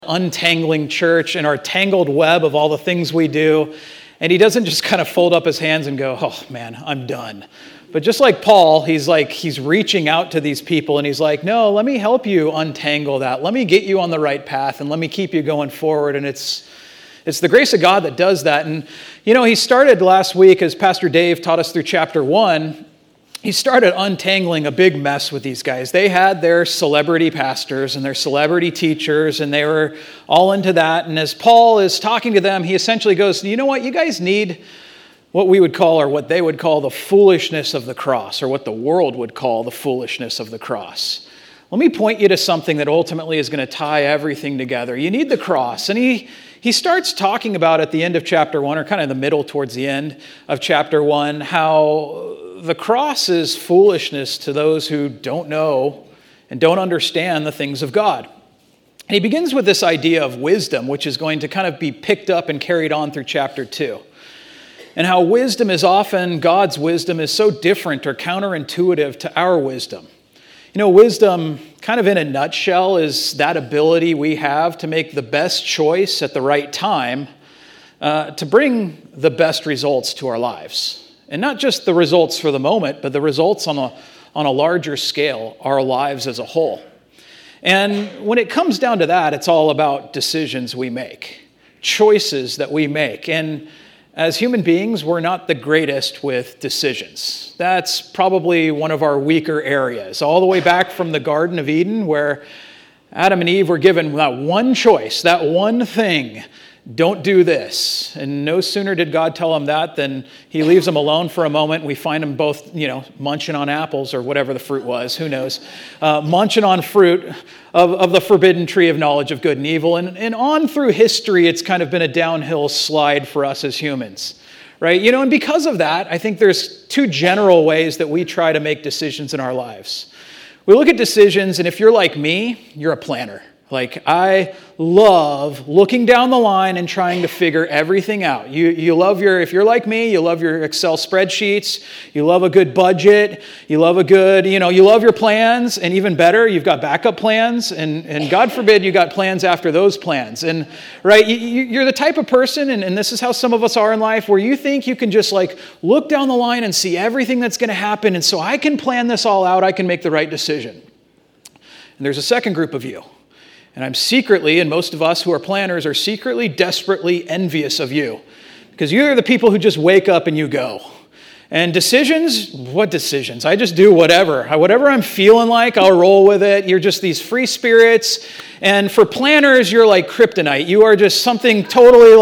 untangling church and our tangled web of all the things we do. And he doesn't just kind of fold up his hands and go, oh man, I'm done. But just like Paul, he's reaching out to these people and he's like, no, let me help you untangle that. Let me get you on the right path and let me keep you going forward. And it's the grace of God that does that. And, he started last week, as Pastor Dave taught us through chapter 1, he started untangling a big mess with these guys. They had their celebrity pastors and their celebrity teachers, and they were all into that. And as Paul is talking to them, he essentially goes, you know what? You guys need what we would call, or what they would call, the foolishness of the cross, or what the world would call the foolishness of the cross. Let me point you to something that ultimately is going to tie everything together. You need the cross. And he starts talking about at the end of chapter 1, or kind of the middle towards the end of chapter 1, how the cross is foolishness to those who don't know and don't understand the things of God. And he begins with this idea of wisdom, which is going to kind of be picked up and carried on through chapter 2. And how wisdom is often, God's wisdom is so different or counterintuitive to our wisdom. Wisdom, kind of in a nutshell, is that ability we have to make the best choice at the right time to bring the best results to our lives. And not just the results for the moment, but the results on a larger scale, our lives as a whole. And when it comes down to that, it's all about decisions we make, choices that we make. And as human beings, we're not the greatest with decisions. That's probably one of our weaker areas. All the way back from the Garden of Eden, where Adam and Eve were given that one choice, that one thing. Don't do this. And no sooner did God tell them that than he leaves them alone for a moment. We find them both, munching on apples or whatever the fruit was, who knows, munching on fruit of the forbidden tree of knowledge of good and evil. And on through history, it's kind of been a downhill slide for us as humans, right? And because of that, I think there's two general ways that we try to make decisions in our lives. We look at decisions, and if you're like me, you're a planner. Like, I love looking down the line and trying to figure everything out. If you're like me, you love your Excel spreadsheets, you love a good budget, you love you love your plans, and even better, you've got backup plans, and God forbid you got plans after those plans. And, right, you're the type of person, and this is how some of us are in life, where you think you can just, look down the line and see everything that's going to happen, and so I can plan this all out, I can make the right decision. And there's a second group of you. And I'm secretly, and most of us who are planners are secretly, desperately envious of you. Because you're the people who just wake up and you go. And decisions, what decisions? I just do whatever. Whatever I'm feeling like, I'll roll with it. You're just these free spirits. And for planners, you're like kryptonite. You are just something totally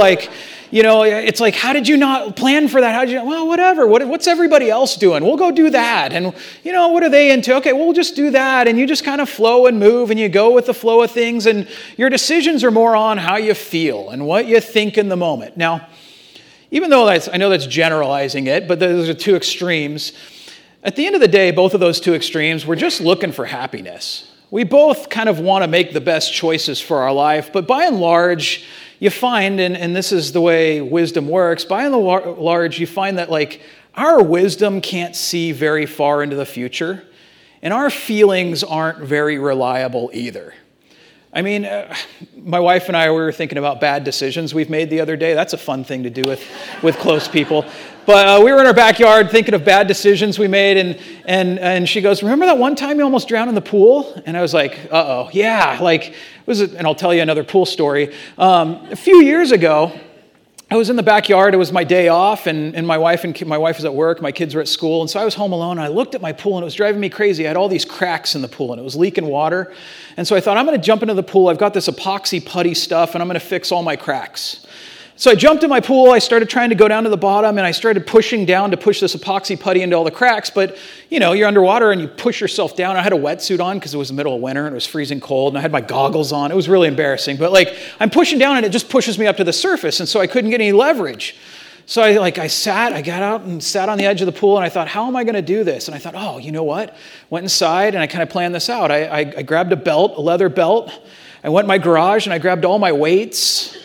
it's like, how did you not plan for that? Well, whatever. What's everybody else doing? We'll go do that. And, what are they into? Okay, we'll just do that. And you just kind of flow and move and you go with the flow of things. And your decisions are more on how you feel and what you think in the moment. Now, even though I know that's generalizing it, but those are two extremes. At the end of the day, both of those two extremes, we're just looking for happiness. We both kind of want to make the best choices for our life. But by and large, you find, and this is the way wisdom works, by and large, you find that our wisdom can't see very far into the future, and our feelings aren't very reliable either. I mean, my wife and I were thinking about bad decisions we've made the other day. That's a fun thing to do with close people. But we were in our backyard thinking of bad decisions we made, and she goes, remember that one time you almost drowned in the pool? And I was like, uh-oh, yeah. And I'll tell you another pool story. A few years ago, I was in the backyard. It was my day off, and my wife was at work. My kids were at school, and so I was home alone. And I looked at my pool, and it was driving me crazy. I had all these cracks in the pool, and it was leaking water. And so I thought, I'm going to jump into the pool. I've got this epoxy putty stuff, and I'm going to fix all my cracks. So I jumped in my pool. I started trying to go down to the bottom, and I started pushing down to push this epoxy putty into all the cracks. But, you're underwater, and you push yourself down. I had a wetsuit on because it was the middle of winter, and it was freezing cold, and I had my goggles on. It was really embarrassing. But, I'm pushing down, and it just pushes me up to the surface, and so I couldn't get any leverage. So I got out and sat on the edge of the pool, and I thought, how am I going to do this? And I thought, oh, you know what? Went inside, and I kind of planned this out. I grabbed a leather belt. I went in my garage, and I grabbed all my weights.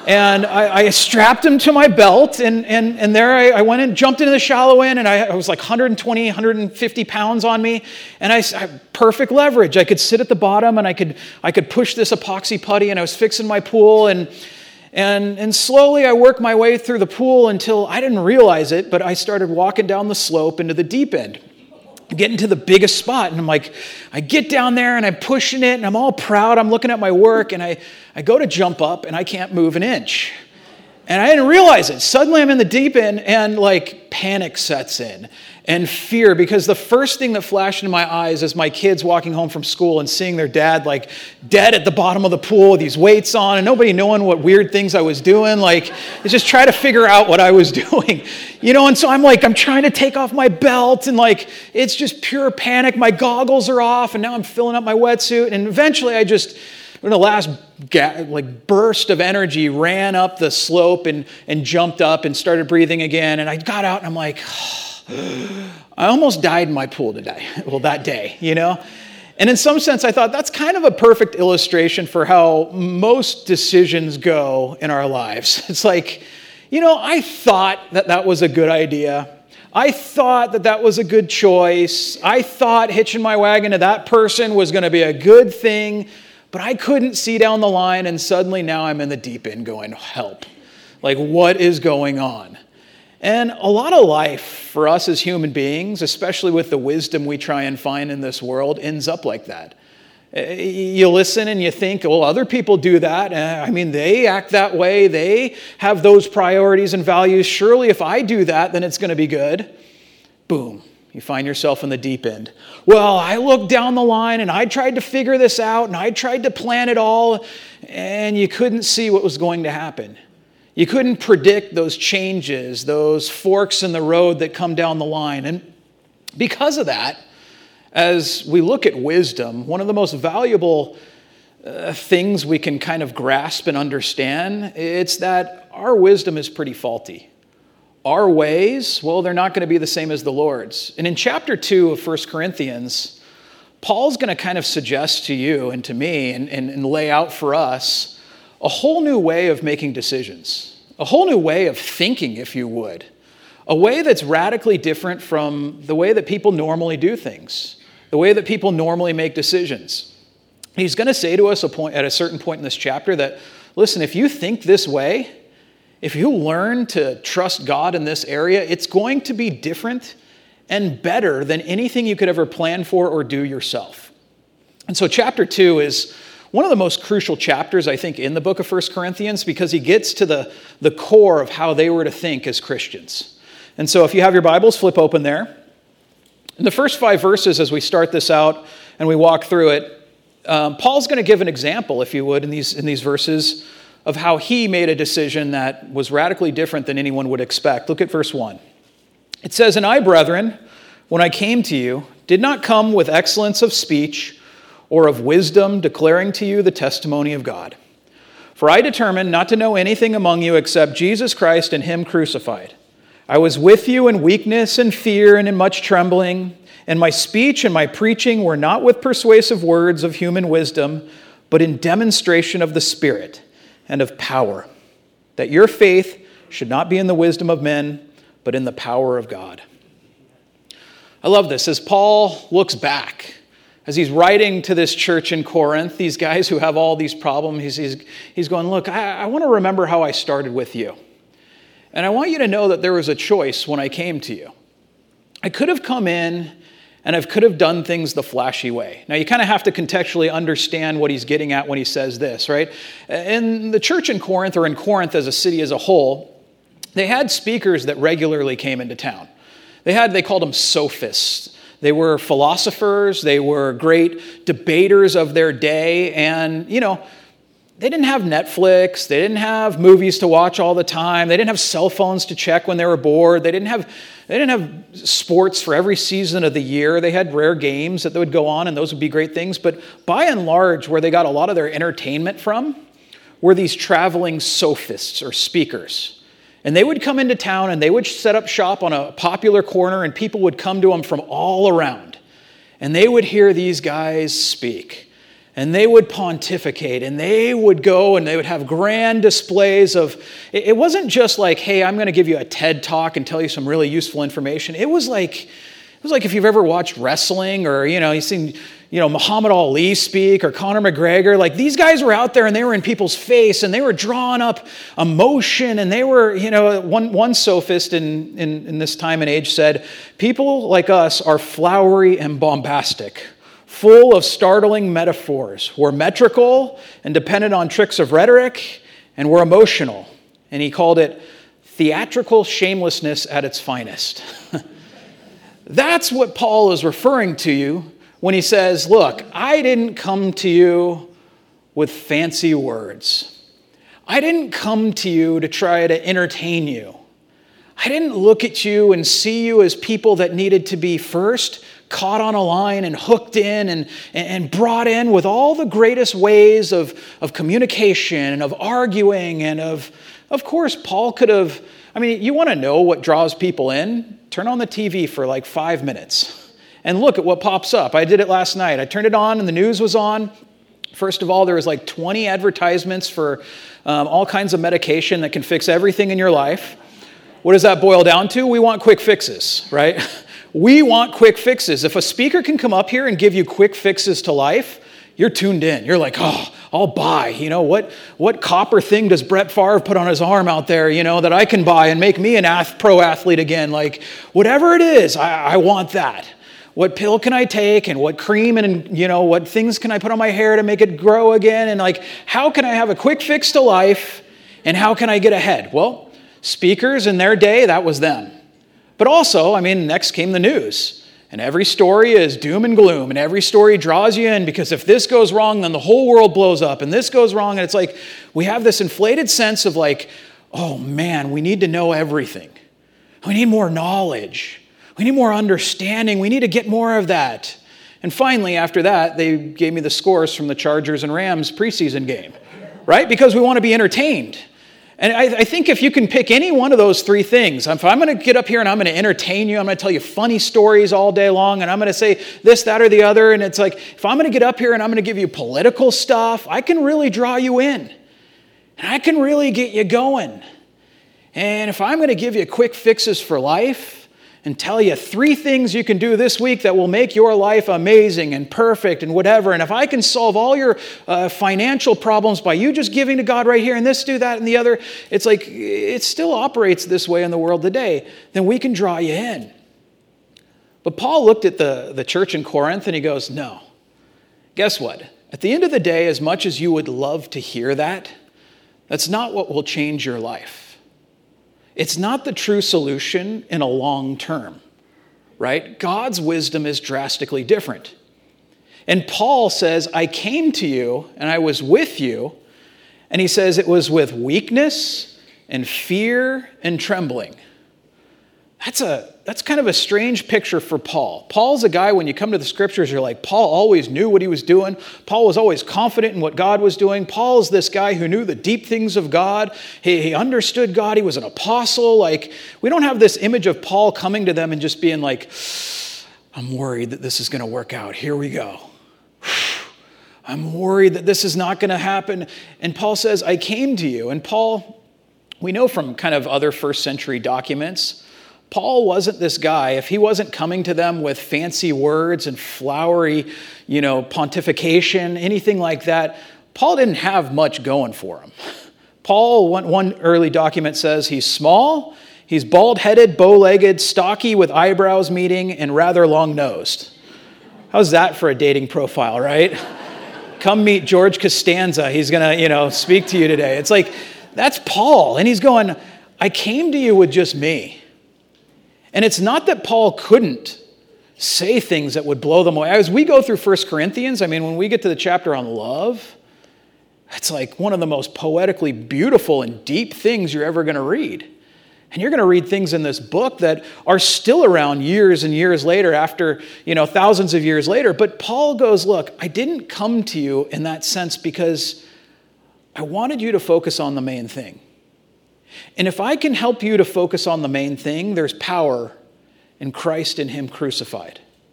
And I strapped him to my belt, and there I went and jumped into the shallow end, and I was like 120, 150 pounds on me, and I perfect leverage. I could sit at the bottom, and I could push this epoxy putty, and I was fixing my pool, and slowly I worked my way through the pool until I didn't realize it, but I started walking down the slope into the deep end, getting to the biggest spot. And I'm like, I get down there and I'm pushing it and I'm all proud. I'm looking at my work and I go to jump up and I can't move an inch. And I didn't realize it. Suddenly I'm in the deep end and like panic sets in and fear, because the first thing that flashed into my eyes is my kids walking home from school and seeing their dad like dead at the bottom of the pool with these weights on and nobody knowing what weird things I was doing. Like, just try to figure out what I was doing, and so I'm trying to take off my belt and like, it's just pure panic. My goggles are off and now I'm filling up my wetsuit. And eventually in the last burst of energy, ran up the slope and jumped up and started breathing again. And I got out and I'm like, I almost died in my pool today. Well, that day, And in some sense, I thought that's kind of a perfect illustration for how most decisions go in our lives. It's like, I thought that was a good idea. I thought that was a good choice. I thought hitching my wagon to that person was going to be a good thing. But I couldn't see down the line, and suddenly now I'm in the deep end going, help. Like, what is going on? And a lot of life for us as human beings, especially with the wisdom we try and find in this world, ends up like that. You listen and you think, well, other people do that. They act that way. They have those priorities and values. Surely if I do that, then it's going to be good. Boom. You find yourself in the deep end. Well, I looked down the line and I tried to figure this out and I tried to plan it all, and you couldn't see what was going to happen. You couldn't predict those changes, those forks in the road that come down the line. And because of that, as we look at wisdom, one of the most valuable things we can kind of grasp and understand, it's that our wisdom is pretty faulty. Our ways, well, they're not going to be the same as the Lord's. And in chapter 2 of 1 Corinthians, Paul's going to kind of suggest to you and to me and lay out for us a whole new way of making decisions, a whole new way of thinking, if you would, a way that's radically different from the way that people normally do things, the way that people normally make decisions. He's going to say to us at a certain point in this chapter that, listen, if you think this way, if you learn to trust God in this area, it's going to be different and better than anything you could ever plan for or do yourself. And so chapter 2 is one of the most crucial chapters, I think, in the book of 1 Corinthians, because he gets to the core of how they were to think as Christians. And so if you have your Bibles, flip open there. In the first 5 verses, as we start this out and we walk through it, Paul's going to give an example, if you would, in these verses of how he made a decision that was radically different than anyone would expect. Look at verse 1. It says, "And I, brethren, when I came to you, did not come with excellence of speech or of wisdom, declaring to you the testimony of God. For I determined not to know anything among you except Jesus Christ and him crucified. I was with you in weakness and fear and in much trembling, and my speech and my preaching were not with persuasive words of human wisdom, but in demonstration of the Spirit and of power, that your faith should not be in the wisdom of men, but in the power of God." I love this. As Paul looks back, as he's writing to this church in Corinth, these guys who have all these problems, he's going, look, I want to remember how I started with you. And I want you to know that there was a choice when I came to you. I could have come in and I could have done things the flashy way. Now, you kind of have to contextually understand what he's getting at when he says this, right? In the church in Corinth, or in Corinth as a city as a whole, they had speakers that regularly came into town. They called them sophists. They were philosophers. They were great debaters of their day. And, they didn't have Netflix. They didn't have movies to watch all the time. They didn't have cell phones to check when they were bored. They didn't have sports for every season of the year. They had rare games that would go on, and those would be great things. But by and large, where they got a lot of their entertainment from were these traveling sophists or speakers. And they would come into town and they would set up shop on a popular corner, and people would come to them from all around. And they would hear these guys speak. and they would pontificate, and they would go and they would have grand displays of, it wasn't just like, hey, I'm going to give you a TED talk and tell you some really useful information. It was like if you've ever watched wrestling or, you've seen, Muhammad Ali speak or Conor McGregor. Like, these guys were out there and they were in people's face and they were drawing up emotion, and they were, one sophist in this time and age said, people like us are flowery and bombastic, full of startling metaphors. We're metrical and dependent on tricks of rhetoric, and we're emotional. And he called it theatrical shamelessness at its finest. That's what Paul is referring to you when he says, look, I didn't come to you with fancy words. I didn't come to you to try to entertain you. I didn't look at you and see you as people that needed to be first caught on a line and hooked in and brought in with all the greatest ways of communication and of arguing. And of course, Paul could have, you want to know what draws people in? Turn on the TV for like 5 minutes and look at what pops up. I did it last night. I turned it on and the news was on. First of all, there was like 20 advertisements for all kinds of medication that can fix everything in your life. What does that boil down to? We want quick fixes, right? We want quick fixes. If a speaker can come up here and give you quick fixes to life, you're tuned in. You're like, oh, I'll buy. What copper thing does Brett Favre put on his arm out there, that I can buy and make me an pro athlete again? Like, whatever it is, I want that. What pill can I take, and what cream and, what things can I put on my hair to make it grow again? And like, how can I have a quick fix to life, and how can I get ahead? Well, speakers in their day, that was them. But also, next came the news. And every story is doom and gloom, and every story draws you in, because if this goes wrong, then the whole world blows up, and this goes wrong, and it's like we have this inflated sense of like, oh man, we need to know everything. We need more knowledge. We need more understanding. We need to get more of that. And finally, after that, they gave me the scores from the Chargers and Rams preseason game, right? Because we want to be entertained. And I think if you can pick any one of those three things, if I'm going to get up here and I'm going to entertain you, I'm going to tell you funny stories all day long, and I'm going to say this, that, or the other, and it's like, if I'm going to get up here and I'm going to give you political stuff, I can really draw you in. And I can really get you going. And if I'm going to give you quick fixes for life and tell you 3 things you can do this week that will make your life amazing and perfect and whatever, and if I can solve all your financial problems by you just giving to God right here and this, do that, and the other, it's like it still operates this way in the world today, then we can draw you in. But Paul looked at the church in Corinth and he goes, no. Guess what? At the end of the day, as much as you would love to hear that, that's not what will change your life. It's not the true solution in a long term, right? God's wisdom is drastically different. And Paul says, I came to you and I was with you. And he says it was with weakness and fear and trembling. That's kind of a strange picture for Paul. Paul's a guy, when you come to the scriptures, you're like, Paul always knew what he was doing. Paul was always confident in what God was doing. Paul's this guy who knew the deep things of God. He understood God. He was an apostle. Like, we don't have this image of Paul coming to them and just being like, I'm worried that this is going to work out. Here we go. I'm worried that this is not going to happen. And Paul says, I came to you. And Paul, we know from kind of other first century documents, Paul wasn't this guy. If he wasn't coming to them with fancy words and flowery, pontification, anything like that, Paul didn't have much going for him. Paul, one early document says he's small, he's bald-headed, bow-legged, stocky with eyebrows meeting, and rather long-nosed. How's that for a dating profile, right? Come meet George Costanza. He's going to, speak to you today. It's like, that's Paul. And he's going, I came to you with just me. And it's not that Paul couldn't say things that would blow them away. As we go through 1 Corinthians, when we get to the chapter on love, it's like one of the most poetically beautiful and deep things you're ever going to read. And you're going to read things in this book that are still around years and years later, after, thousands of years later. But Paul goes, look, I didn't come to you in that sense because I wanted you to focus on the main thing. And if I can help you to focus on the main thing, there's power in Christ and Him crucified.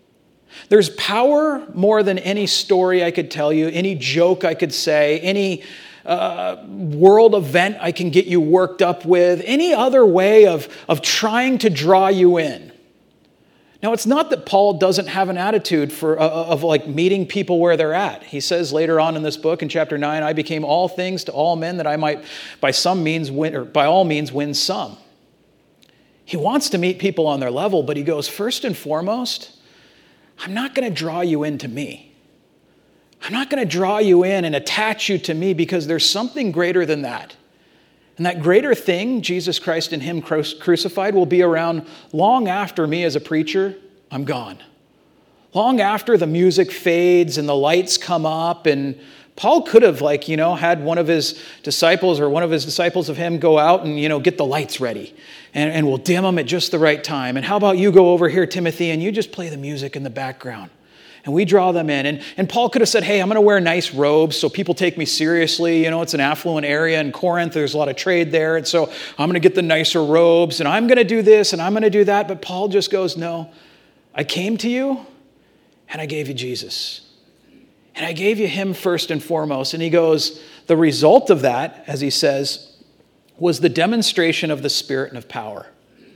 There's power more than any story I could tell you, any joke I could say, any world event I can get you worked up with, any other way of trying to draw you in. Now, it's not that Paul doesn't have an attitude of meeting people where they're at. He says later on in this book, in chapter 9, I became all things to all men that I might by all means win some. He wants to meet people on their level, but he goes, first and foremost, I'm not going to draw you into me. I'm not going to draw you in and attach you to me because there's something greater than that. And that greater thing, Jesus Christ and him crucified, will be around long after me as a preacher, I'm gone. Long after the music fades and the lights come up, and Paul could have had one of his disciples or one of his disciples of him go out and, get the lights ready and we'll dim them at just the right time. And how about you go over here, Timothy, and you just play the music in the background. And we draw them in. And Paul could have said, hey, I'm going to wear nice robes so people take me seriously. It's an affluent area in Corinth. There's a lot of trade there. And so I'm going to get the nicer robes and I'm going to do this and I'm going to do that. But Paul just goes, no, I came to you and I gave you Jesus. And I gave you him first and foremost. And he goes, the result of that, as he says, was the demonstration of the Spirit and of power.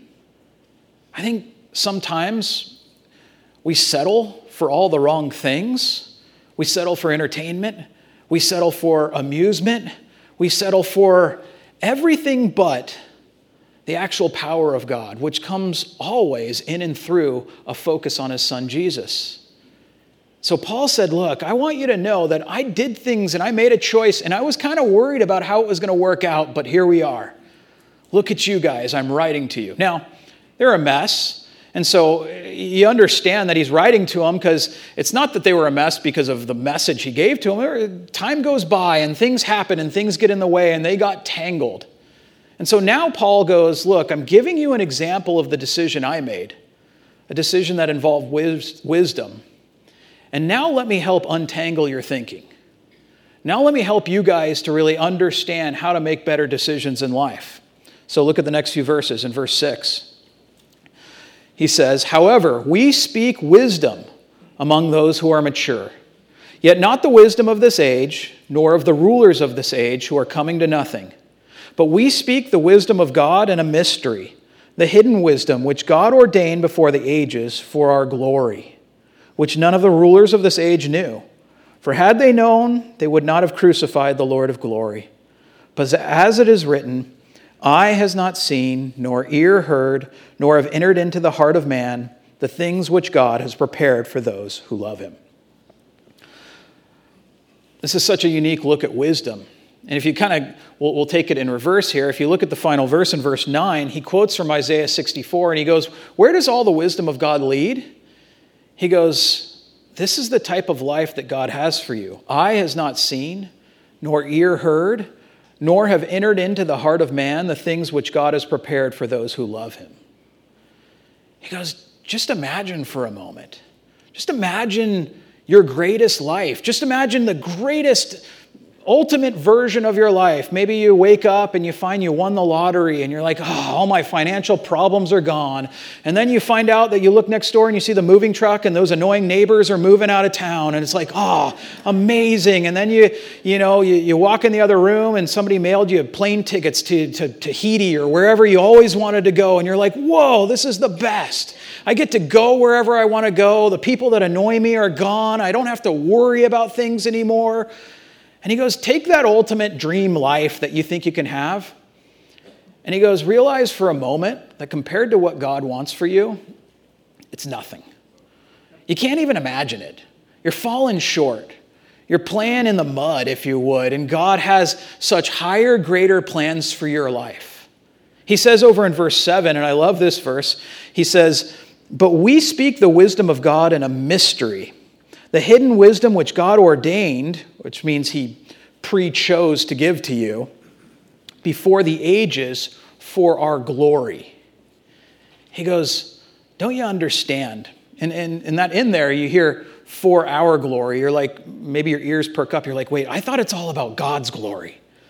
I think sometimes we settle for all the wrong things. We settle for entertainment. We settle for amusement. We settle for everything but the actual power of God, which comes always in and through a focus on his son Jesus. So Paul said, look, I want you to know that I did things and I made a choice and I was kind of worried about how it was going to work out, but here we are. Look at you guys, I'm writing to you. Now, they're a mess. And so you understand that he's writing to them because it's not that they were a mess because of the message he gave to them. Time goes by and things happen and things get in the way and they got tangled. And so now Paul goes, look, I'm giving you an example of the decision I made, a decision that involved wisdom. And now let me help untangle your thinking. Now let me help you guys to really understand how to make better decisions in life. So look at the next few verses. In verse 6, he says, however, we speak wisdom among those who are mature, yet not the wisdom of this age, nor of the rulers of this age who are coming to nothing. But we speak the wisdom of God in a mystery, the hidden wisdom which God ordained before the ages for our glory, which none of the rulers of this age knew. For had they known, they would not have crucified the Lord of glory. But as it is written, eye has not seen, nor ear heard, nor have entered into the heart of man the things which God has prepared for those who love him. This is such a unique look at wisdom. And if you we'll take it in reverse here. If you look at the final verse in verse 9, he quotes from Isaiah 64, and he goes, where does all the wisdom of God lead? He goes, this is the type of life that God has for you. Eye has not seen, nor ear heard, nor have entered into the heart of man the things which God has prepared for those who love him. He goes, just imagine for a moment. Just imagine your greatest life. Just imagine the greatest ultimate version of your life. Maybe you wake up and you find you won the lottery and you're like, oh, all my financial problems are gone. And then you find out that you look next door and you see the moving truck and those annoying neighbors are moving out of town. And it's like, oh, amazing. And then you walk in the other room and somebody mailed you plane tickets to Tahiti or wherever you always wanted to go. And you're like, whoa, this is the best. I get to go wherever I want to go. The people that annoy me are gone. I don't have to worry about things anymore. And he goes, take that ultimate dream life that you think you can have. And he goes, realize for a moment that compared to what God wants for you, it's nothing. You can't even imagine it. You're falling short. You're playing in the mud, if you would. And God has such higher, greater plans for your life. He says over in verse 7, and I love this verse, he says, but we speak the wisdom of God in a mystery, the hidden wisdom which God ordained, which means he pre-chose to give to you, before the ages for our glory. He goes, don't you understand? And that in there, you hear for our glory. You're like, maybe your ears perk up. You're like, wait, I thought it's all about God's glory.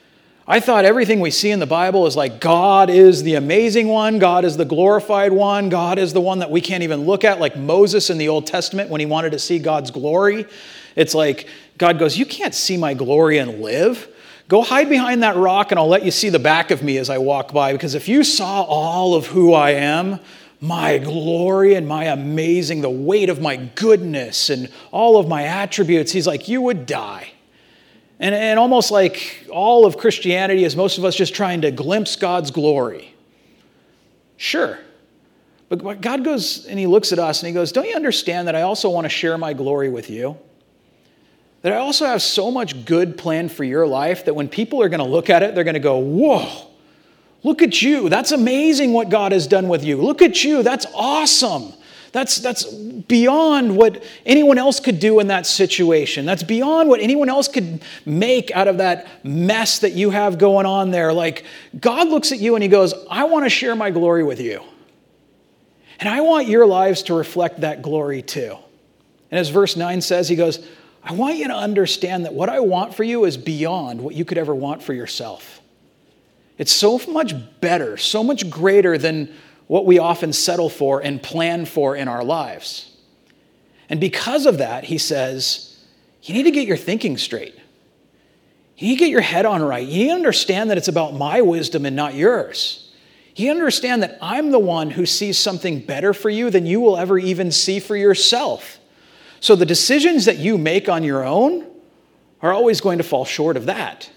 I thought everything we see in the Bible is like God is the amazing one, God is the glorified one, God is the one that we can't even look at, like Moses in the Old Testament when he wanted to see God's glory. It's like God goes, you can't see my glory and live. Go hide behind that rock and I'll let you see the back of me as I walk by, because if you saw all of who I am, my glory and my amazing, the weight of my goodness and all of my attributes, he's like, you would die. And almost like all of Christianity is most of us just trying to glimpse God's glory. Sure. But God goes and he looks at us and he goes, don't you understand that I also want to share my glory with you? That I also have so much good planned for your life that when people are going to look at it, they're going to go, whoa, look at you. That's amazing what God has done with you. Look at you. That's awesome. That's beyond what anyone else could do in that situation. That's beyond what anyone else could make out of that mess that you have going on there. Like, God looks at you and he goes, I want to share my glory with you. And I want your lives to reflect that glory too. And as verse 9 says, he goes, I want you to understand that what I want for you is beyond what you could ever want for yourself. It's so much better, so much greater than what we often settle for and plan for in our lives. And because of that, he says, you need to get your thinking straight. You need to get your head on right. You need to understand that it's about my wisdom and not yours. You understand that I'm the one who sees something better for you than you will ever even see for yourself. So the decisions that you make on your own are always going to fall short of that.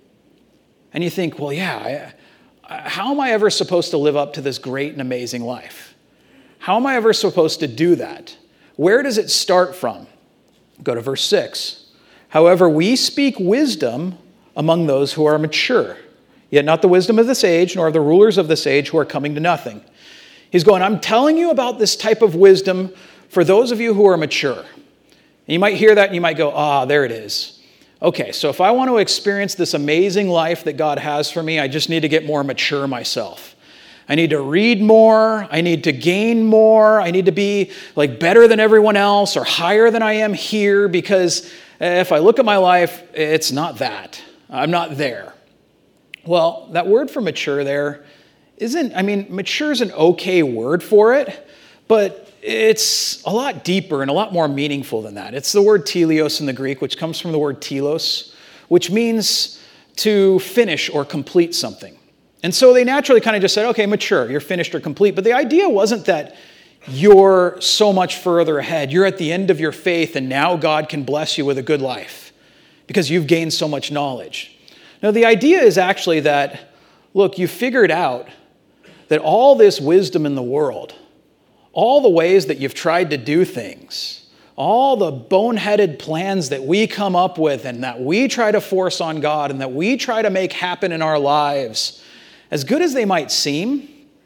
And you think, well, yeah, how am I ever supposed to live up to this great and amazing life? How am I ever supposed to do that? Where does it start from? Go to verse 6. However, we speak wisdom among those who are mature, yet not the wisdom of this age, nor of the rulers of this age who are coming to nothing. He's going, I'm telling you about this type of wisdom for those of you who are mature. And you might hear that and you might go, there it is. Okay, so if I want to experience this amazing life that God has for me, I just need to get more mature myself. I need to read more. I need to gain more. I need to be like better than everyone else or higher than I am here, because if I look at my life, it's not that. I'm not there. Well, that word for mature there mature is an okay word for it, but it's a lot deeper and a lot more meaningful than that. It's the word teleos in the Greek, which comes from the word telos, which means to finish or complete something. And so they naturally kind of just said, okay, mature, you're finished or complete. But the idea wasn't that you're so much further ahead. You're at the end of your faith and now God can bless you with a good life because you've gained so much knowledge. No, the idea is actually that, look, you figured out that all this wisdom in the world, all the ways that you've tried to do things, all the boneheaded plans that we come up with and that we try to force on God and that we try to make happen in our lives, as good as they might seem,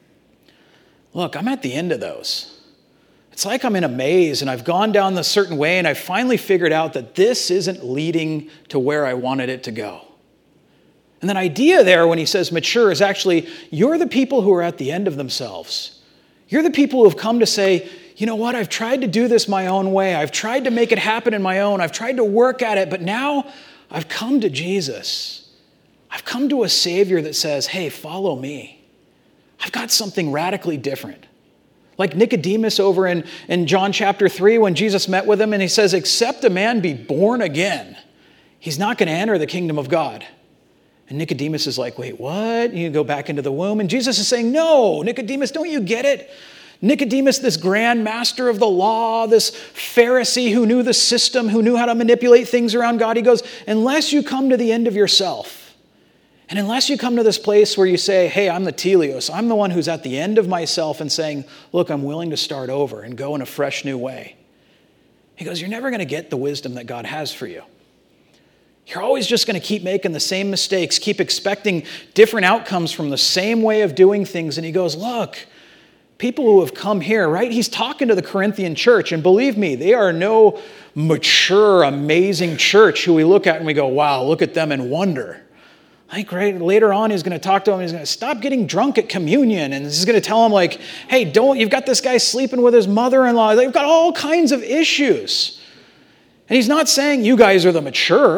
look, I'm at the end of those. It's like I'm in a maze and I've gone down this certain way and I've finally figured out that this isn't leading to where I wanted it to go. And that idea there when he says mature is actually, you're the people who are at the end of themselves. You're the people who have come to say, you know what, I've tried to do this my own way. I've tried to make it happen in my own. I've tried to work at it, but now I've come to Jesus. I've come to a Savior that says, hey, follow me. I've got something radically different. Like Nicodemus over in John chapter 3 when Jesus met with him and he says, except a man be born again, he's not going to enter the kingdom of God. And Nicodemus is like, wait, what? You go back into the womb? And Jesus is saying, no, Nicodemus, don't you get it? Nicodemus, this grand master of the law, this Pharisee who knew the system, who knew how to manipulate things around God, he goes, unless you come to the end of yourself, and unless you come to this place where you say, hey, I'm the teleos, I'm the one who's at the end of myself and saying, look, I'm willing to start over and go in a fresh new way. He goes, you're never going to get the wisdom that God has for you. You're always just going to keep making the same mistakes, keep expecting different outcomes from the same way of doing things. And he goes, look, people who have come here, right? He's talking to the Corinthian church. And believe me, they are no mature, amazing church who we look at and we go, wow, look at them and wonder. Like right later on, he's going to talk to them. He's going to stop getting drunk at communion. And he's going to tell them like, hey, you've got this guy sleeping with his mother-in-law. They've got all kinds of issues. And he's not saying you guys are the mature.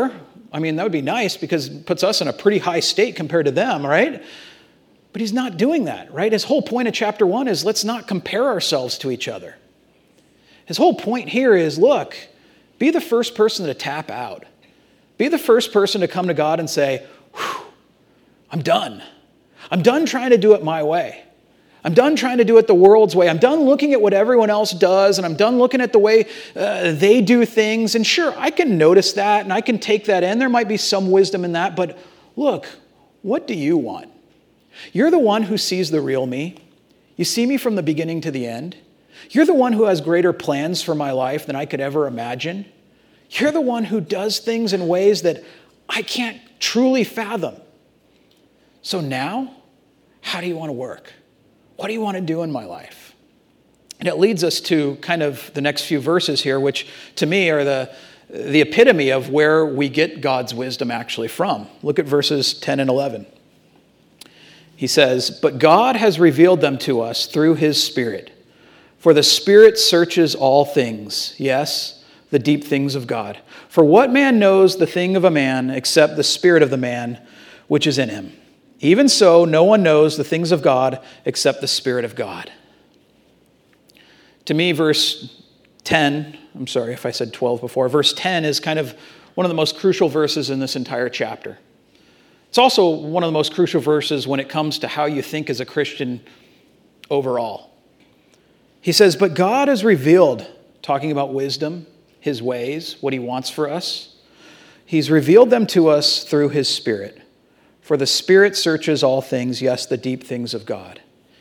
I mean, that would be nice because it puts us in a pretty high state compared to them, right? But he's not doing that, right? His whole point of chapter 1 is let's not compare ourselves to each other. His whole point here is, look, be the first person to tap out. Be the first person to come to God and say, I'm done. I'm done trying to do it my way. I'm done trying to do it the world's way. I'm done looking at what everyone else does, and I'm done looking at the way they do things. And sure, I can notice that, and I can take that in. There might be some wisdom in that, but look, what do you want? You're the one who sees the real me. You see me from the beginning to the end. You're the one who has greater plans for my life than I could ever imagine. You're the one who does things in ways that I can't truly fathom. So now, how do you want to work? What do you want to do in my life? And it leads us to kind of the next few verses here, which to me are the epitome of where we get God's wisdom actually from. Look at verses 10 and 11. He says, "But God has revealed them to us through his Spirit. For the Spirit searches all things, yes, the deep things of God. For what man knows the thing of a man except the spirit of the man which is in him? Even so, no one knows the things of God except the Spirit of God." To me, verse 10, I'm sorry if I said 12 before, verse 10 is kind of one of the most crucial verses in this entire chapter. It's also one of the most crucial verses when it comes to how you think as a Christian overall. He says, "But God has revealed," talking about wisdom, his ways, what he wants for us. He's revealed them to us through his Spirit. For the Spirit searches all things, yes, the deep things of God.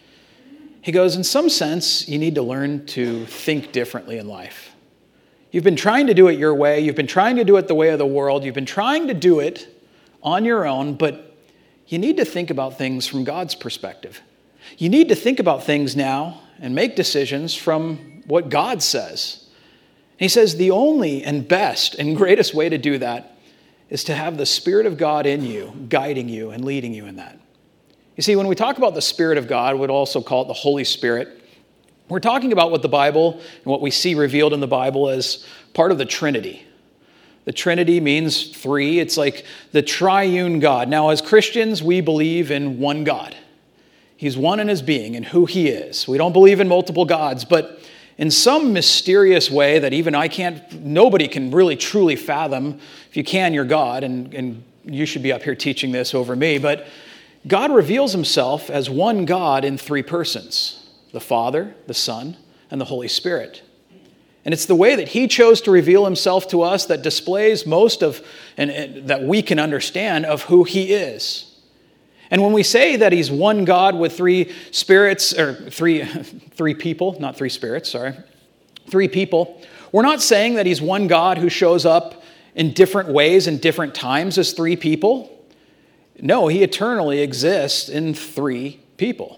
He goes, in some sense, you need to learn to think differently in life. You've been trying to do it your way. You've been trying to do it the way of the world. You've been trying to do it on your own, but you need to think about things from God's perspective. You need to think about things now and make decisions from what God says. And he says the only and best and greatest way to do that is to have the Spirit of God in you, guiding you and leading you in that. You see, when we talk about the Spirit of God, we'd also call it the Holy Spirit. We're talking about what the Bible and what we see revealed in the Bible as part of the Trinity. The Trinity means three. It's like the triune God. Now, as Christians, we believe in one God. He's one in his being and who he is. We don't believe in multiple gods, but in some mysterious way that even nobody can really truly fathom. If you can, you're God, and you should be up here teaching this over me. But God reveals himself as one God in three persons: the Father, the Son, and the Holy Spirit. And it's the way that he chose to reveal himself to us that displays most of, and that we can understand, of who he is. And when we say that he's one God with three spirits, or three people, not three spirits, sorry, three people, we're not saying that he's one God who shows up in different ways and different times as three people. No, he eternally exists in three people.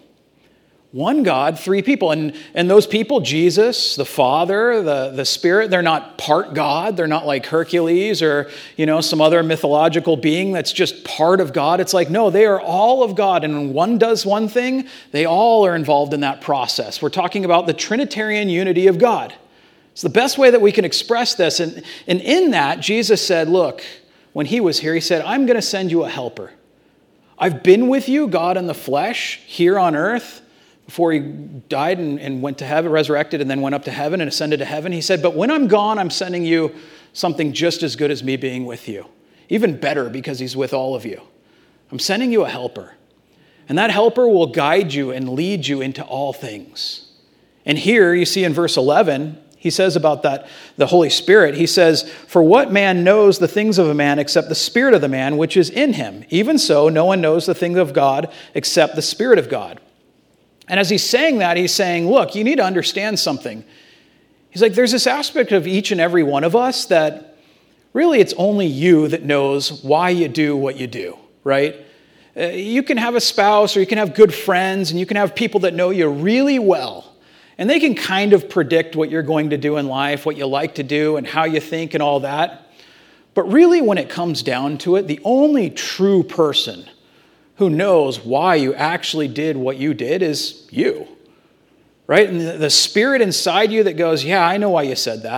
One God, three people. And those people, Jesus, the Father, the Spirit, they're not part God. They're not like Hercules or, some other mythological being that's just part of God. It's like, no, they are all of God. And when one does one thing, they all are involved in that process. We're talking about the Trinitarian unity of God. It's the best way that we can express this. And in that, Jesus said, look, when he was here, he said, I'm going to send you a helper. I've been with you, God in the flesh, here on earth, before he died and went to heaven, resurrected, and then went up to heaven and ascended to heaven. He said, but when I'm gone, I'm sending you something just as good as me being with you. Even better, because he's with all of you. I'm sending you a helper. And that helper will guide you and lead you into all things. And here you see in verse 11, he says about that, the Holy Spirit, he says, for what man knows the things of a man except the Spirit of the man which is in him? Even so, no one knows the things of God except the Spirit of God. And as he's saying that, he's saying, look, you need to understand something. He's like, there's this aspect of each and every one of us that really it's only you that knows why you do what you do, right? You can have a spouse or you can have good friends and you can have people that know you really well. And they can kind of predict what you're going to do in life, what you like to do and how you think and all that. But really when it comes down to it, the only true person who knows why you actually did what you did is you, right? And the Spirit inside you that goes, yeah, I know why you said that.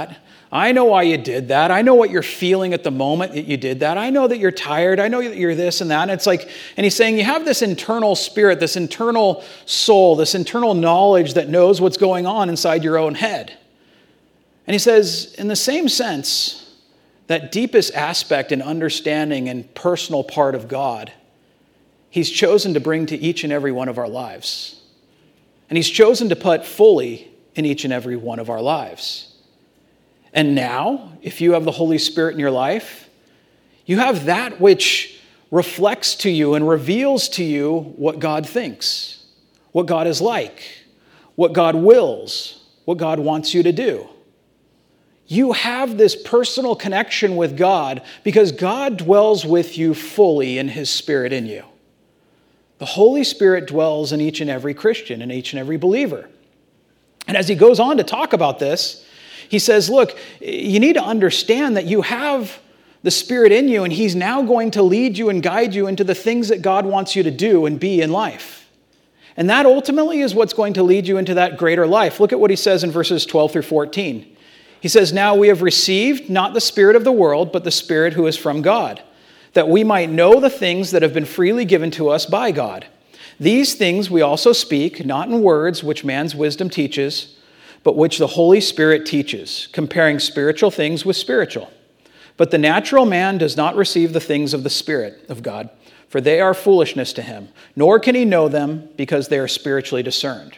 I know why you did that. I know what you're feeling at the moment that you did that. I know that you're tired. I know that you're this and that. And it's like, and he's saying you have this internal spirit, this internal soul, this internal knowledge that knows what's going on inside your own head. And he says, in the same sense, that deepest aspect and understanding and personal part of God, he's chosen to bring to each and every one of our lives. And he's chosen to put fully in each and every one of our lives. And now, if you have the Holy Spirit in your life, you have that which reflects to you and reveals to you what God thinks, what God is like, what God wills, what God wants you to do. You have this personal connection with God because God dwells with you fully in his Spirit in you. The Holy Spirit dwells in each and every Christian and each and every believer. And as he goes on to talk about this, he says, look, you need to understand that you have the Spirit in you, and he's now going to lead you and guide you into the things that God wants you to do and be in life. And that ultimately is what's going to lead you into that greater life. Look at what he says in verses 12 through 14. He says, now we have received not the spirit of the world, but the Spirit who is from God, that we might know the things that have been freely given to us by God. These things we also speak, not in words which man's wisdom teaches, but which the Holy Spirit teaches, comparing spiritual things with spiritual. But the natural man does not receive the things of the Spirit of God, for they are foolishness to him, nor can he know them because they are spiritually discerned.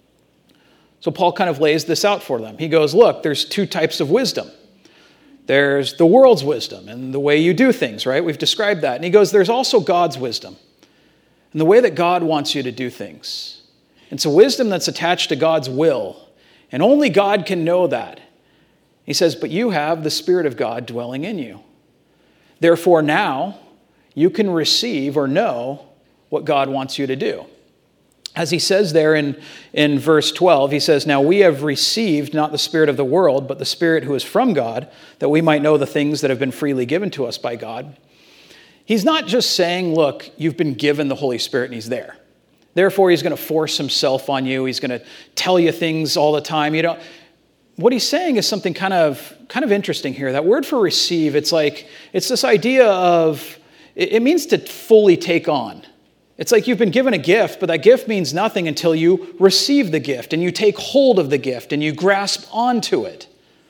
So Paul kind of lays this out for them. He goes, look, there's two types of wisdom. There's the world's wisdom and the way you do things, right? We've described that. And he goes, there's also God's wisdom and the way that God wants you to do things. It's a wisdom that's attached to God's will. And only God can know that. He says, but you have the Spirit of God dwelling in you. Therefore now you can receive or know what God wants you to do. As he says there in verse 12, he says, now we have received not the spirit of the world, but the Spirit who is from God, that we might know the things that have been freely given to us by God. He's not just saying, look, you've been given the Holy Spirit and he's there. Therefore, he's going to force himself on you. He's going to tell you things all the time. What he's saying is something kind of interesting here. That word for receive, it's this idea of, it means to fully take on. It's like you've been given a gift, but that gift means nothing until you receive the gift and you take hold of the gift and you grasp onto it.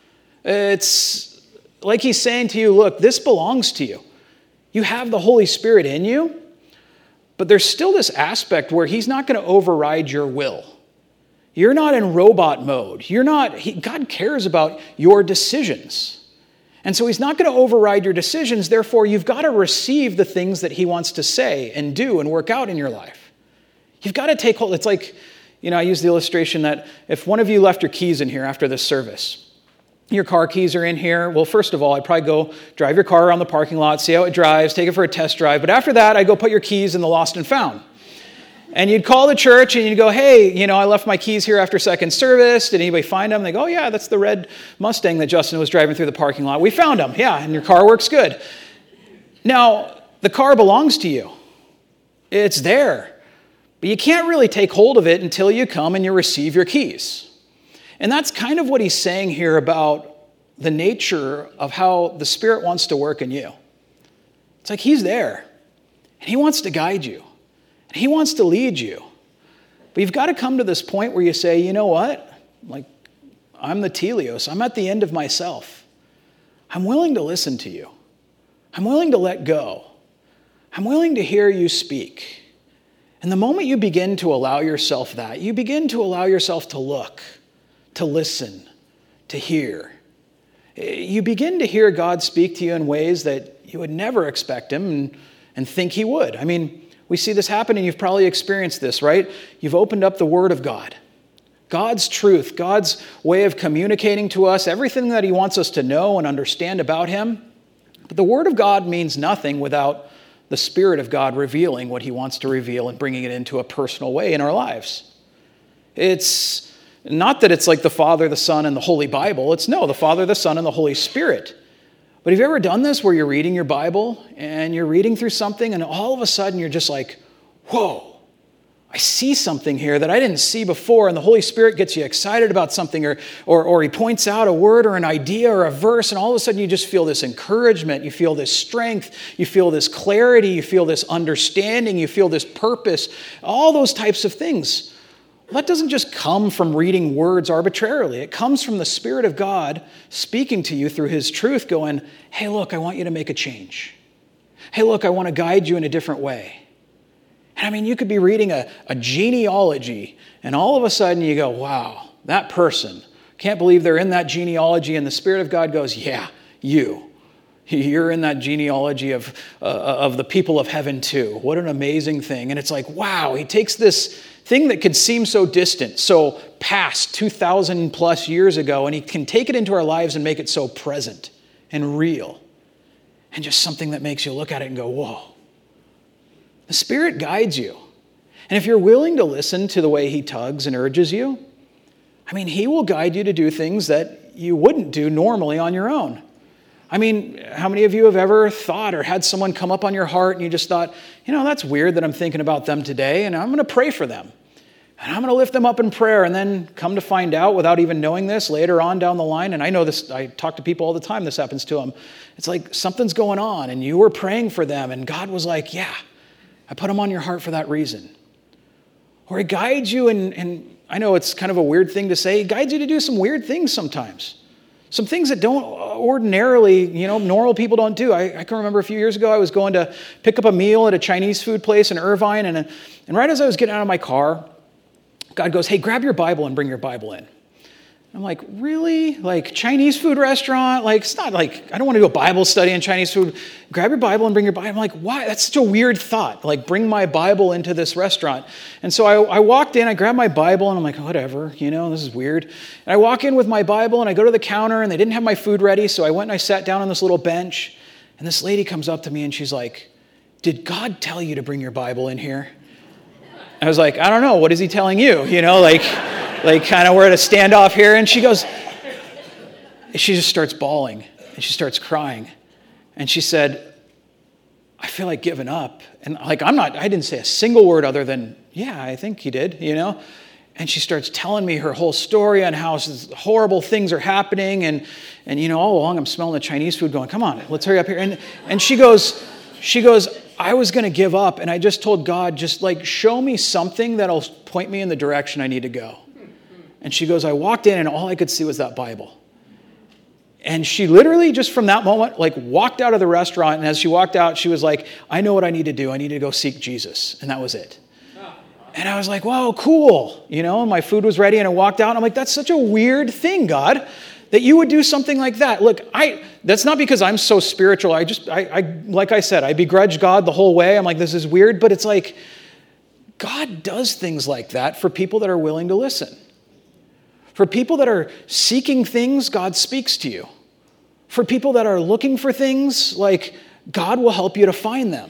It's like he's saying to you, look, this belongs to you. You have the Holy Spirit in you. But there's still this aspect where he's not going to override your will. You're not in robot mode. God cares about your decisions. And so he's not going to override your decisions. Therefore, you've got to receive the things that he wants to say and do and work out in your life. You've got to take hold. It's like, I use the illustration that if one of you left your keys in here after this service, your car keys are in here. Well, first of all, I'd probably go drive your car around the parking lot, see how it drives, take it for a test drive. But after that, I'd go put your keys in the lost and found. And you'd call the church and you'd go, hey, I left my keys here after second service. Did anybody find them? They go, oh, yeah, that's the red Mustang that Justin was driving through the parking lot. We found them. Yeah, and your car works good. Now, the car belongs to you. It's there. But you can't really take hold of it until you come and you receive your keys. And that's kind of what he's saying here about the nature of how the Spirit wants to work in you. It's like he's there, and he wants to guide you, and he wants to lead you. But you've got to come to this point where you say, you know what? Like, I'm the teleos. I'm at the end of myself. I'm willing to listen to you. I'm willing to let go. I'm willing to hear you speak. And the moment you begin to allow yourself that, you begin to allow yourself to look, to listen, to hear. You begin to hear God speak to you in ways that you would never expect him and think he would. I mean, we see this happen, and you've probably experienced this, right? You've opened up the Word of God. God's truth, God's way of communicating to us, everything that he wants us to know and understand about him. But the Word of God means nothing without the Spirit of God revealing what he wants to reveal and bringing it into a personal way in our lives. It's not that it's like the Father, the Son, and the Holy Bible. It's the Father, the Son, and the Holy Spirit. But have you ever done this where you're reading your Bible and you're reading through something and all of a sudden you're just like, whoa, I see something here that I didn't see before, and the Holy Spirit gets you excited about something, or he points out a word or an idea or a verse, and all of a sudden you just feel this encouragement, you feel this strength, you feel this clarity, you feel this understanding, you feel this purpose, all those types of things. Well, that doesn't just come from reading words arbitrarily. It comes from the Spirit of God speaking to you through his truth, going, hey, look, I want you to make a change. Hey, look, I want to guide you in a different way. And I mean, you could be reading a genealogy, and all of a sudden you go, wow, that person, can't believe they're in that genealogy, and the Spirit of God goes, yeah, you're in that genealogy of the people of heaven too. What an amazing thing. And it's like, wow, he takes this thing that could seem so distant, so past 2,000 plus years ago, and he can take it into our lives and make it so present and real, and just something that makes you look at it and go, whoa. The Spirit guides you. And if you're willing to listen to the way he tugs and urges you, I mean, he will guide you to do things that you wouldn't do normally on your own. I mean, how many of you have ever thought or had someone come up on your heart and you just thought, that's weird that I'm thinking about them today, and I'm going to pray for them. And I'm going to lift them up in prayer, and then come to find out, without even knowing this, later on down the line, and I know this, I talk to people all the time, this happens to them. It's like something's going on, and you were praying for them, and God was like, yeah, I put them on your heart for that reason. Or he guides you, and I know it's kind of a weird thing to say, he guides you to do some weird things sometimes. Some things that don't ordinarily, normal people don't do. I can remember a few years ago, I was going to pick up a meal at a Chinese food place in Irvine, and right as I was getting out of my car, God goes, hey, grab your Bible and bring your Bible in. I'm like, really? Like Chinese food restaurant? Like, it's not like, I don't want to do a Bible study on Chinese food. Grab your Bible and bring your Bible. I'm like, why? That's such a weird thought. Like, bring my Bible into this restaurant. And so I walked in, I grabbed my Bible, and I'm like, whatever, this is weird. And I walk in with my Bible, and I go to the counter, and they didn't have my food ready, so I went and I sat down on this little bench, and this lady comes up to me, and she's like, did God tell you to bring your Bible in here? I was like, I don't know, what is he telling you? Like kind of we're at a standoff here. And she goes, she just starts bawling and she starts crying. And she said, I feel like giving up. And like, I didn't say a single word other than, yeah, I think he did, And she starts telling me her whole story on how horrible things are happening. And all along I'm smelling the Chinese food going, come on, let's hurry up here. And she goes, I was going to give up. And I just told God, just like, show me something that'll point me in the direction I need to go. And she goes, I walked in and all I could see was that Bible. And she literally just from that moment, like walked out of the restaurant. And as she walked out, she was like, I know what I need to do. I need to go seek Jesus. And that was it. And I was like, whoa, cool. My food was ready and I walked out. And I'm like, that's such a weird thing, God, that you would do something like that. Look, that's not because I'm so spiritual. I like I said, I begrudge God the whole way. I'm like, this is weird. But it's like, God does things like that for people that are willing to listen. For people that are seeking things, God speaks to you. For people that are looking for things, like, God will help you to find them.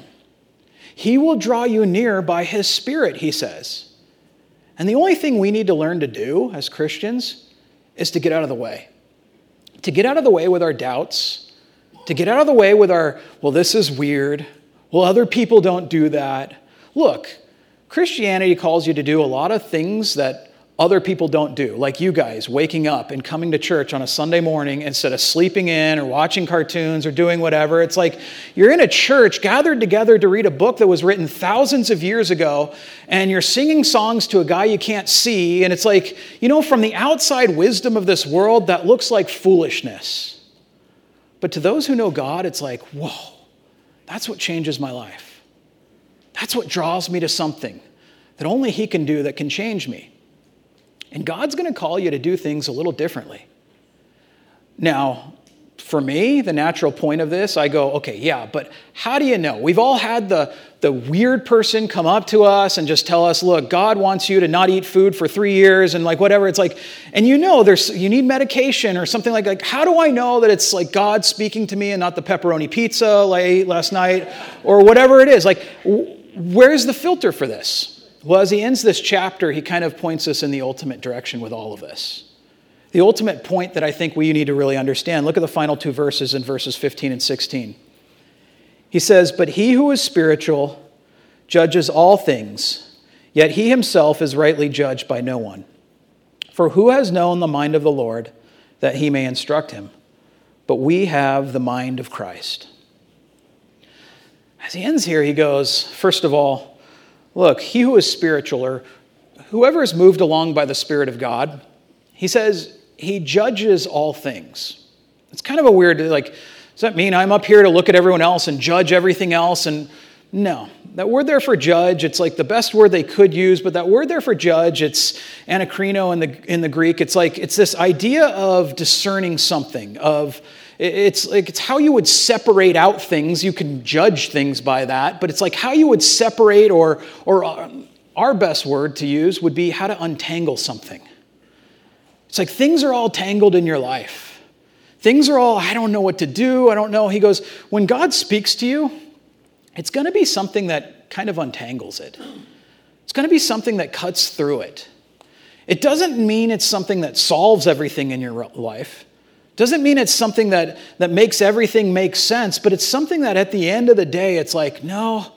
He will draw you near by his Spirit, he says. And the only thing we need to learn to do as Christians is to get out of the way. To get out of the way with our doubts. To get out of the way with our, well, this is weird. Well, other people don't do that. Look, Christianity calls you to do a lot of things that other people don't do, like you guys waking up and coming to church on a Sunday morning instead of sleeping in or watching cartoons or doing whatever. It's like you're in a church gathered together to read a book that was written thousands of years ago, and you're singing songs to a guy you can't see, and it's like, from the outside wisdom of this world, that looks like foolishness. But to those who know God, it's like, whoa, that's what changes my life. That's what draws me to something that only he can do that can change me. And God's going to call you to do things a little differently. Now, for me, the natural point of this, I go, okay, yeah, but how do you know? We've all had the weird person come up to us and just tell us, look, God wants you to not eat food for 3 years and like whatever. It's like, and you need medication or something like, how do I know that it's like God speaking to me and not the pepperoni pizza I ate last night or whatever it is? Like, where's the filter for this? Well, as he ends this chapter, he kind of points us in the ultimate direction with all of this. The ultimate point that I think we need to really understand. Look at the final two verses in verses 15 and 16. He says, but he who is spiritual judges all things, yet he himself is rightly judged by no one. For who has known the mind of the Lord that he may instruct him? But we have the mind of Christ. As he ends here, he goes, first of all, look, he who is spiritual, or whoever is moved along by the Spirit of God, he says he judges all things. It's kind of a weird, does that mean I'm up here to look at everyone else and judge everything else? And no, that word there for judge, it's like the best word they could use, but that word there for judge, it's anakrino in the Greek. It's this idea of discerning something, it's how you would separate out things. You can judge things by that, but it's like how you would separate, or our best word to use would be how to untangle something. It's like things are all tangled in your life. Things are all, I don't know what to do. I don't know. He goes, when God speaks to you, it's going to be something that kind of untangles it. It's going to be something that cuts through it. It doesn't mean it's something that solves everything in your life. Doesn't mean it's something that makes everything make sense, but it's something that at the end of the day, it's like, no,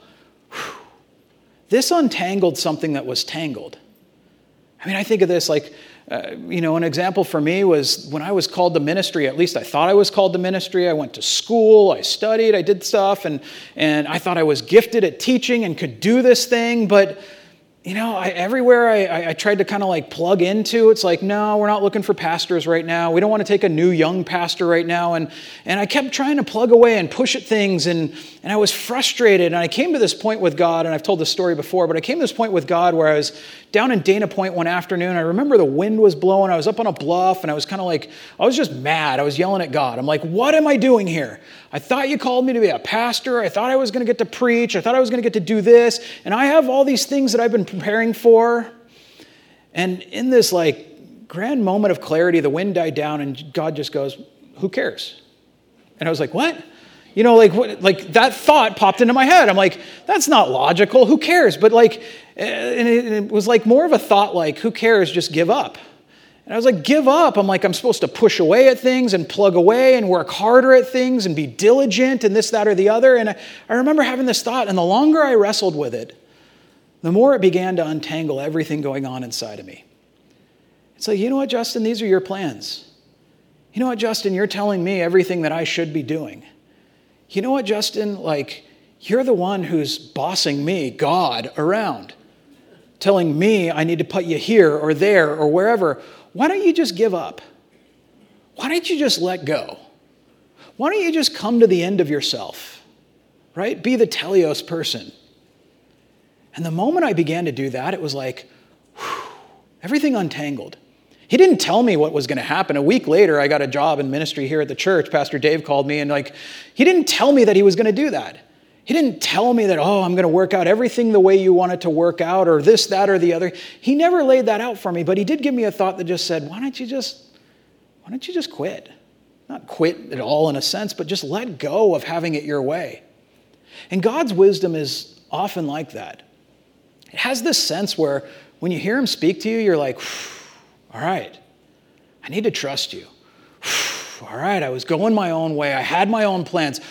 this untangled something that was tangled. I mean, I think of this an example for me was when I was called to ministry, at least I thought I was called to ministry. I went to school, I studied, I did stuff, and I thought I was gifted at teaching and could do this thing, but everywhere I tried to kind of plug into, it's like, no, we're not looking for pastors right now. We don't want to take a new young pastor right now. And I kept trying to plug away and push at things, and I was frustrated. And I came to this point with God, and I've told this story before, but I came to this point with God where I was down in Dana Point one afternoon. I remember the wind was blowing. I was up on a bluff, and I was kind of I was just mad. I was yelling at God. I'm like, what am I doing here? I thought you called me to be a pastor. I thought I was going to get to preach. I thought I was going to get to do this. And I have all these things that I've been preparing for. And in this grand moment of clarity, the wind died down and God just goes, who cares? And I was like, what? That thought popped into my head. I'm like, that's not logical. Who cares? But and it was more of a thought who cares? Just give up. And I was like, give up. I'm supposed to push away at things and plug away and work harder at things and be diligent and this, that, or the other. And I remember having this thought, and the longer I wrestled with it, the more it began to untangle everything going on inside of me. It's like, you know what, Justin? These are your plans. You know what, Justin? You're telling me everything that I should be doing. You know what, Justin? You're the one who's bossing me, God, around, telling me I need to put you here or there or wherever. Why don't you just give up? Why don't you just let go? Why don't you just come to the end of yourself, right? Be the teleos person. And the moment I began to do that, it was everything untangled. He didn't tell me what was going to happen. A week later, I got a job in ministry here at the church. Pastor Dave called me, and he didn't tell me that he was going to do that. He didn't tell me that, I'm going to work out everything the way you want it to work out, or this, that, or the other. He never laid that out for me, but he did give me a thought that just said, why don't you just quit? Not quit at all in a sense, but just let go of having it your way. And God's wisdom is often like that. It has this sense where when you hear him speak to you, you're like, all right, I need to trust you. All right, I was going my own way. I had my own plans.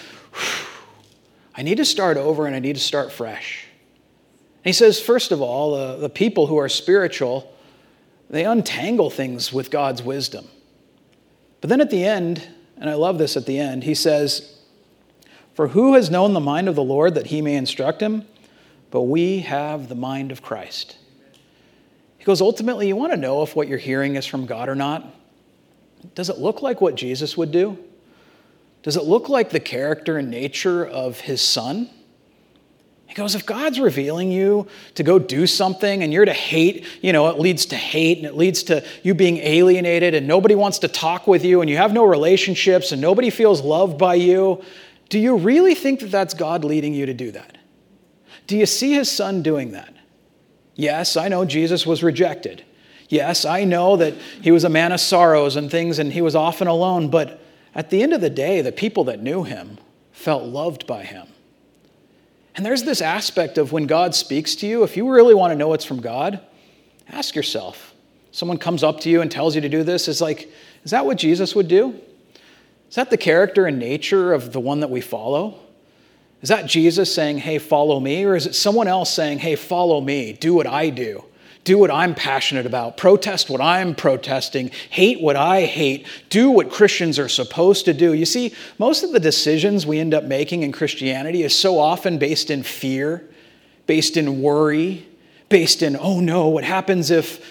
I need to start over and I need to start fresh. And he says, first of all, the people who are spiritual, they untangle things with God's wisdom. But then at the end, and I love this at the end, he says, for who has known the mind of the Lord that he may instruct him? But we have the mind of Christ. He goes, ultimately, you want to know if what you're hearing is from God or not? Does it look like what Jesus would do? Does it look like the character and nature of his son? He goes, if God's revealing you to go do something and you're to hate, it leads to hate and it leads to you being alienated and nobody wants to talk with you and you have no relationships and nobody feels loved by you, do you really think that that's God leading you to do that? Do you see his son doing that? Yes, I know Jesus was rejected. Yes, I know that he was a man of sorrows and things and he was often alone, but at the end of the day, the people that knew him felt loved by him. And there's this aspect of when God speaks to you, if you really want to know it's from God, ask yourself. Someone comes up to you and tells you to do this, is that what Jesus would do? Is that the character and nature of the one that we follow? Is that Jesus saying, hey, follow me? Or is it someone else saying, hey, follow me, do what I do? Do what I'm passionate about. Protest what I'm protesting. Hate what I hate. Do what Christians are supposed to do. You see, most of the decisions we end up making in Christianity is so often based in fear, based in worry, based in, oh no, what happens if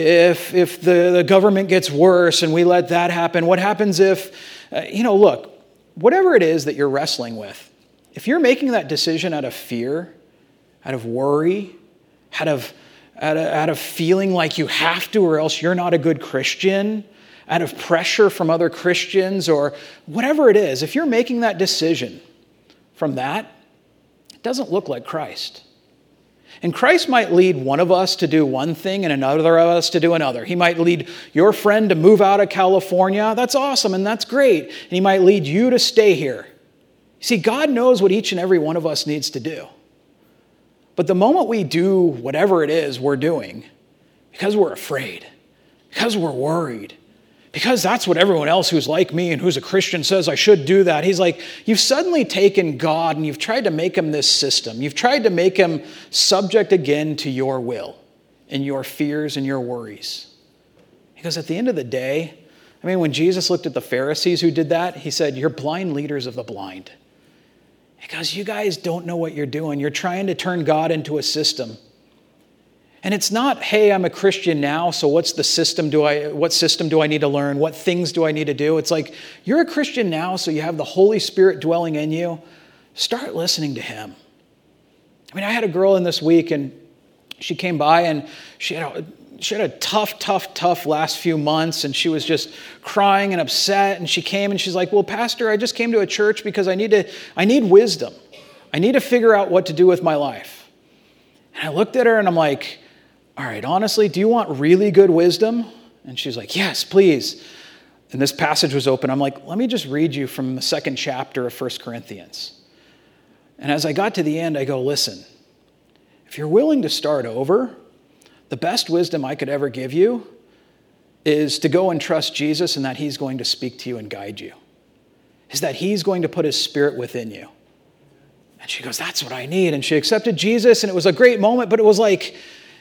the government gets worse and we let that happen? What happens if, look, whatever it is that you're wrestling with, if you're making that decision out of fear, out of worry, out of feeling like you have to or else you're not a good Christian, out of pressure from other Christians or whatever it is, if you're making that decision from that, it doesn't look like Christ. And Christ might lead one of us to do one thing and another of us to do another. He might lead your friend to move out of California. That's awesome and that's great. And he might lead you to stay here. You see, God knows what each and every one of us needs to do. But the moment we do whatever it is we're doing, because we're afraid, because we're worried, because that's what everyone else who's like me and who's a Christian says I should do that, he's like, you've suddenly taken God and you've tried to make him this system. You've tried to make him subject again to your will and your fears and your worries. Because at the end of the day, when Jesus looked at the Pharisees who did that, he said, you're blind leaders of the blind. Because you guys don't know what you're doing. You're trying to turn God into a system. And it's not, hey, I'm a Christian now, so what system do I need to learn? What things do I need to do? It's like, you're a Christian now, so you have the Holy Spirit dwelling in you. Start listening to him. I had a girl in this week, and she came by, and she had a tough last few months, and she was just crying and upset, and she came and she's like, well, Pastor, I just came to a church because I need wisdom. I need to figure out what to do with my life. And I looked at her and I'm like, all right, honestly, do you want really good wisdom? And she's like, yes, please. And this passage was open. I'm like, let me just read you from the 2nd chapter of 1 Corinthians. And as I got to the end, I go, listen, if you're willing to start over, the best wisdom I could ever give you is to go and trust Jesus and that he's going to speak to you and guide you. Is that he's going to put his Spirit within you. And she goes, that's what I need. And she accepted Jesus, and it was a great moment, but it was like,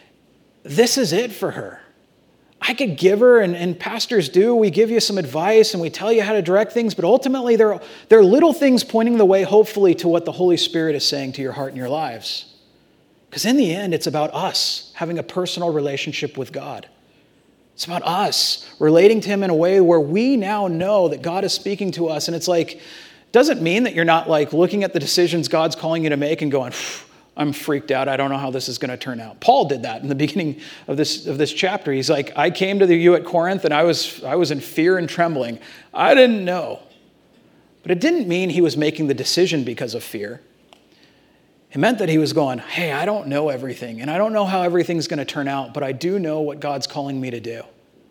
this is it for her. I could give her, and pastors do, we give you some advice and we tell you how to direct things, but ultimately they're little things pointing the way, hopefully, to what the Holy Spirit is saying to your heart and your lives. Because in the end, it's about us having a personal relationship with God. It's about us relating to him in a way where we now know that God is speaking to us. And it's like, doesn't mean that you're not like looking at the decisions God's calling you to make and going, I'm freaked out. I don't know how this is going to turn out. Paul did that in the beginning of this chapter. He's like, I came to you at Corinth and I was in fear and trembling. I didn't know. But it didn't mean he was making the decision because of fear. It meant that he was going, hey, I don't know everything, and I don't know how everything's going to turn out, but I do know what God's calling me to do.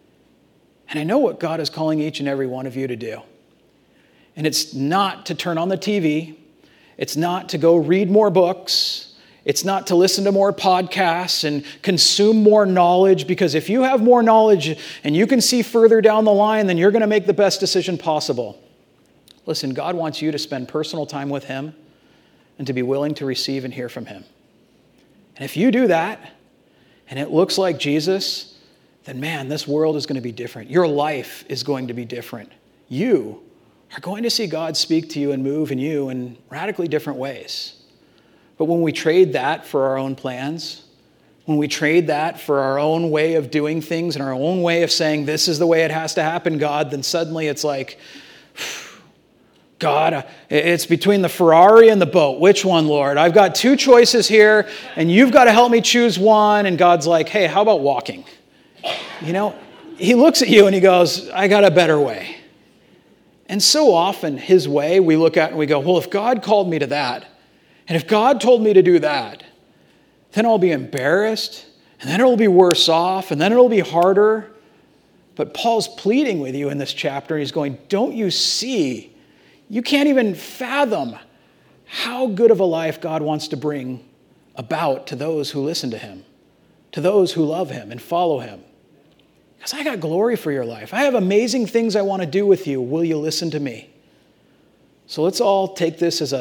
And I know what God is calling each and every one of you to do. And it's not to turn on the TV. It's not to go read more books. It's not to listen to more podcasts and consume more knowledge, because if you have more knowledge and you can see further down the line, then you're going to make the best decision possible. Listen, God wants you to spend personal time with him and to be willing to receive and hear from him. And if you do that, and it looks like Jesus, then man, this world is going to be different. Your life is going to be different. You are going to see God speak to you and move in you in radically different ways. But when we trade that for our own plans, when we trade that for our own way of doing things and our own way of saying, this is the way it has to happen, God, then suddenly it's like, God, it's between the Ferrari and the boat. Which one, Lord? I've got two choices here, and you've got to help me choose one. And God's like, hey, how about walking? He looks at you and he goes, I got a better way. And so often his way we look at and we go, well, if God called me to that, and if God told me to do that, then I'll be embarrassed, and then it'll be worse off, and then it'll be harder. But Paul's pleading with you in this chapter. He's going, don't you see? You can't even fathom how good of a life God wants to bring about to those who listen to him, to those who love him and follow him. Because I got glory for your life. I have amazing things I want to do with you. Will you listen to me? So let's all take this as a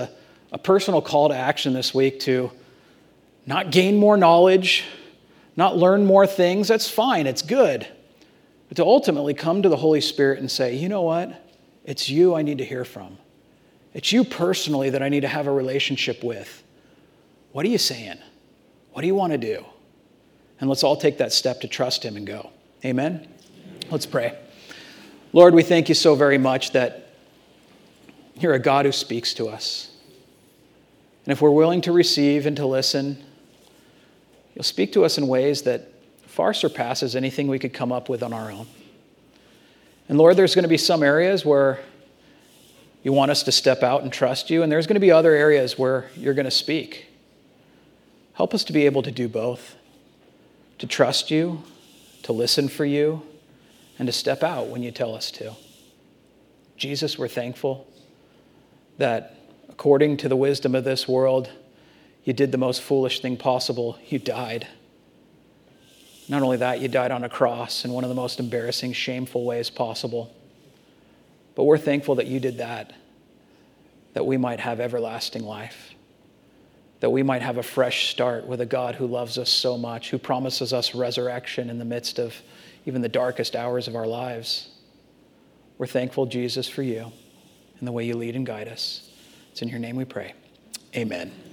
a personal call to action this week to not gain more knowledge, not learn more things. That's fine. It's good. But to ultimately come to the Holy Spirit and say, you know what? It's you I need to hear from. It's you personally that I need to have a relationship with. What are you saying? What do you want to do? And let's all take that step to trust him and go. Amen? Let's pray. Lord, we thank you so very much that you're a God who speaks to us. And if we're willing to receive and to listen, you'll speak to us in ways that far surpasses anything we could come up with on our own. And Lord, there's going to be some areas where you want us to step out and trust you, and there's going to be other areas where you're going to speak. Help us to be able to do both, to trust you, to listen for you, and to step out when you tell us to. Jesus, we're thankful that according to the wisdom of this world, you did the most foolish thing possible. You died. Not only that, you died on a cross in one of the most embarrassing, shameful ways possible. But we're thankful that you did that we might have everlasting life, that we might have a fresh start with a God who loves us so much, who promises us resurrection in the midst of even the darkest hours of our lives. We're thankful, Jesus, for you and the way you lead and guide us. It's in your name we pray. Amen.